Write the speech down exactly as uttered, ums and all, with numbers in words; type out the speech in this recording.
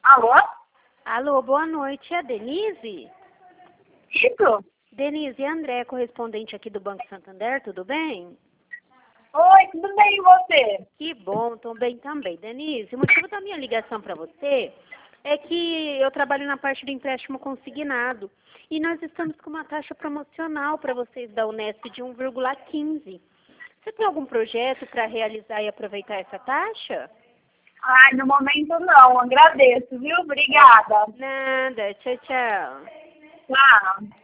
Alô? Alô, boa noite. É a Denise? Isso? Denise, é a André, correspondente aqui do Banco Santander, tudo bem? Oi, tudo bem e você? Que bom, tô bem também. Denise, o motivo da minha ligação para você é que eu trabalho na parte do empréstimo consignado e nós estamos com uma taxa promocional para vocês da Unesp de um vírgula quinze. Você tem algum projeto para realizar e aproveitar essa taxa? Ai, no momento não, agradeço, viu? Obrigada. Nada, tchau, tchau. Tchau.